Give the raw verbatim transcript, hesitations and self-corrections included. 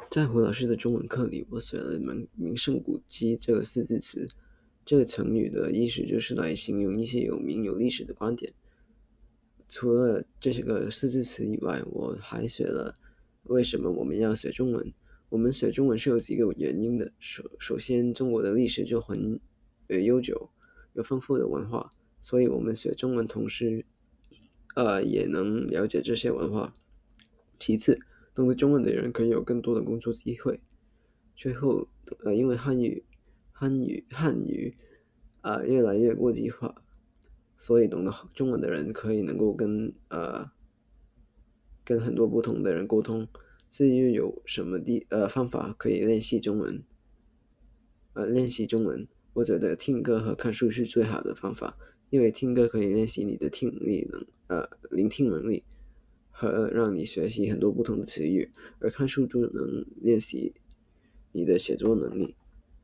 在胡老师的中文课里，我选了“名名胜古迹”这个四字词。这个成语的意思就是来形容一些有名有历史的观点。除了这些个四字词以外，我还学了为什么我们要学中文。我们学中文是有几个原因的。首首先，中国的历史就很呃悠久，有丰富的文化，所以我们学中文同时，呃也能了解这些文化。其次，懂得中文的人可以有更多的工作机会。最后，呃，因为汉语、汉语、汉语啊、呃越来越国际化，所以懂得中文的人可以能够跟呃跟很多不同的人沟通。至于有什么地呃方法可以练习中文，呃练习中文，我觉得听歌和看书是最好的方法，因为听歌可以练习你的听力能呃聆听能力，和让你学习很多不同的词语，而看书就能练习你的写作能力。